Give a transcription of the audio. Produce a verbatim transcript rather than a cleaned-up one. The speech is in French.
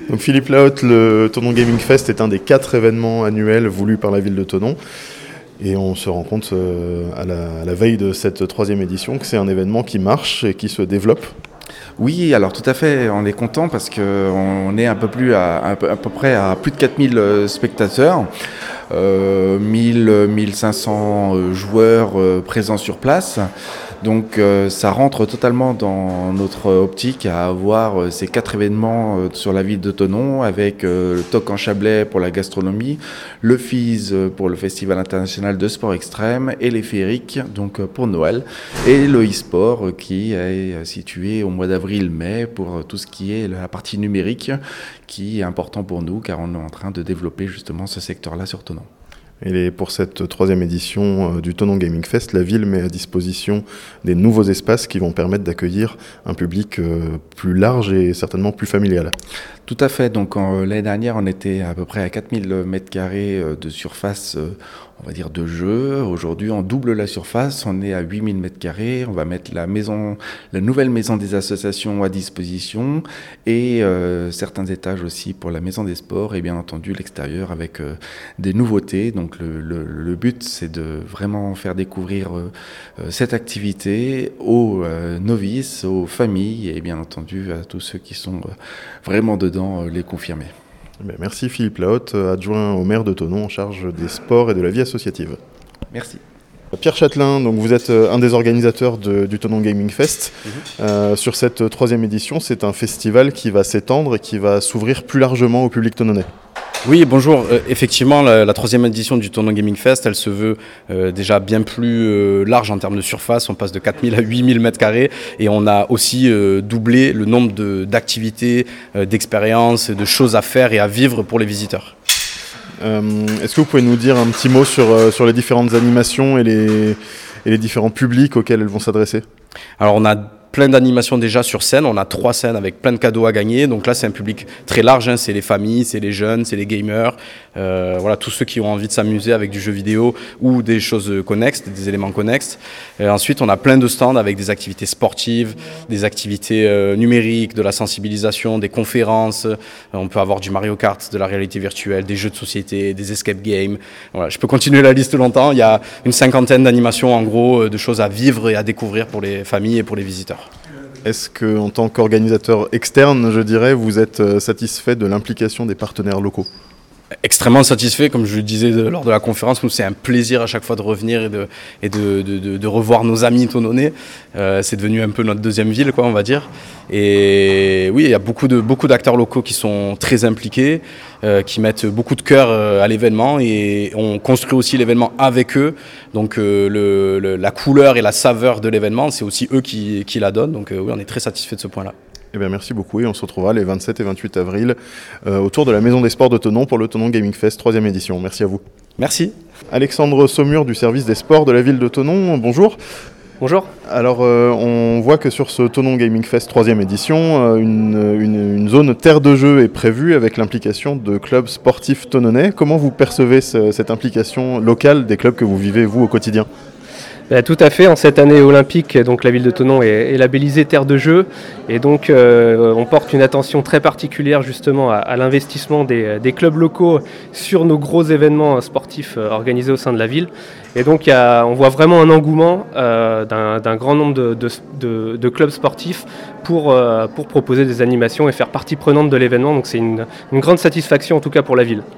Donc Philippe Lahaute, le Thonon Gaming Fest est un des quatre événements annuels voulus par la ville de Thonon. Et on se rend compte euh, à, la, à la veille de cette troisième édition que c'est un événement qui marche et qui se développe. Oui, alors tout à fait, on est content parce qu'on est un peu plus à, à peu, à peu près à plus de quatre mille spectateurs, euh, mille, mille cinq cents joueurs euh, présents sur place. Donc euh, ça rentre totalement dans notre optique à avoir euh, ces quatre événements euh, sur la ville de Thonon avec euh, le Toc en Chablais pour la gastronomie, le F I S pour le Festival international de sport extrême et les féeriques donc, pour Noël et le e-sport qui est situé au mois d'avril-mai pour tout ce qui est la partie numérique qui est important pour nous car on est en train de développer justement ce secteur-là sur Thonon. Et pour cette troisième édition du Thonon Gaming Fest, la ville met à disposition des nouveaux espaces qui vont permettre d'accueillir un public plus large et certainement plus familial. Tout à fait. Donc en, l'année dernière, on était à peu près à quatre mille mètres carrés de surface, on va dire, de jeu. Aujourd'hui, on double la surface. On est à huit mille mètres carrés. On va mettre la maison, la nouvelle maison des associations à disposition et euh, certains étages aussi pour la maison des sports et bien entendu l'extérieur avec euh, des nouveautés. Donc le, le, le but, c'est de vraiment faire découvrir euh, cette activité aux euh, novices, aux familles et bien entendu à tous ceux qui sont euh, vraiment dedans, euh, les confirmer. Merci Philippe Lahaute, adjoint au maire de Thonon en charge des sports et de la vie associative. Merci. Pierre Châtelain, donc vous êtes un des organisateurs de, du Thonon Gaming Fest. Mmh. Euh, sur cette troisième édition, c'est un festival qui va s'étendre et qui va s'ouvrir plus largement au public thononnais. Oui, bonjour. Euh, effectivement, la, la troisième édition du Thonon Gaming Fest, elle se veut euh, déjà bien plus euh, large en termes de surface. On passe de quatre mille à huit mille mètres carrés et on a aussi euh, doublé le nombre de, d'activités, euh, d'expériences, de choses à faire et à vivre pour les visiteurs. Euh, est-ce que vous pouvez nous dire un petit mot sur, euh, sur les différentes animations et les, et les différents publics auxquels elles vont s'adresser ? Alors on a plein d'animations déjà sur scène, on a trois scènes avec plein de cadeaux à gagner, donc là c'est un public très large, hein. C'est les familles, c'est les jeunes, c'est les gamers, euh, voilà, tous ceux qui ont envie de s'amuser avec du jeu vidéo ou des choses connexes, des éléments connexes. Et ensuite on a plein de stands avec des activités sportives, des activités euh, numériques, de la sensibilisation, des conférences, euh, on peut avoir du Mario Kart, de la réalité virtuelle, des jeux de société, des escape games, voilà, je peux continuer la liste longtemps, il y a une cinquantaine d'animations en gros, de choses à vivre et à découvrir pour les familles et pour les visiteurs. Est-ce qu'en tant qu'organisateur externe, je dirais, vous êtes satisfait de l'implication des partenaires locaux ? Extrêmement satisfait, comme je le disais de, lors de la conférence, nous c'est un plaisir à chaque fois de revenir et de, et de, de, de, de revoir nos amis thononnais. Euh, c'est devenu un peu notre deuxième ville, quoi, on va dire. Et oui, il y a beaucoup, de, beaucoup d'acteurs locaux qui sont très impliqués, euh, qui mettent beaucoup de cœur euh, à l'événement et on construit aussi l'événement avec eux. Donc euh, le, le, la couleur et la saveur de l'événement, c'est aussi eux qui, qui la donnent. Donc euh, oui, on est très satisfait de ce point-là. Eh bien, merci beaucoup et on se retrouvera les vingt-sept et vingt-huit avril euh, autour de la Maison des Sports de Thonon pour le Thonon Gaming Fest troisième édition. Merci à vous. Merci. Alexandre Saumur du service des sports de la ville de Thonon, bonjour. Bonjour. Alors euh, on voit que sur ce Thonon Gaming Fest troisième édition, euh, une, une, une zone terre de jeu est prévue avec l'implication de clubs sportifs thononnais. Comment vous percevez ce, cette implication locale des clubs que vous vivez vous au quotidien ? Ben, tout à fait, en cette année olympique, donc la ville de Thonon est, est labellisée terre de jeu et donc euh, on porte une attention très particulière justement à, à l'investissement des, des clubs locaux sur nos gros événements sportifs euh, organisés au sein de la ville. Et donc y a, on voit vraiment un engouement euh, d'un, d'un grand nombre de, de, de, de clubs sportifs pour, euh, pour proposer des animations et faire partie prenante de l'événement. Donc c'est une, une grande satisfaction en tout cas pour la ville.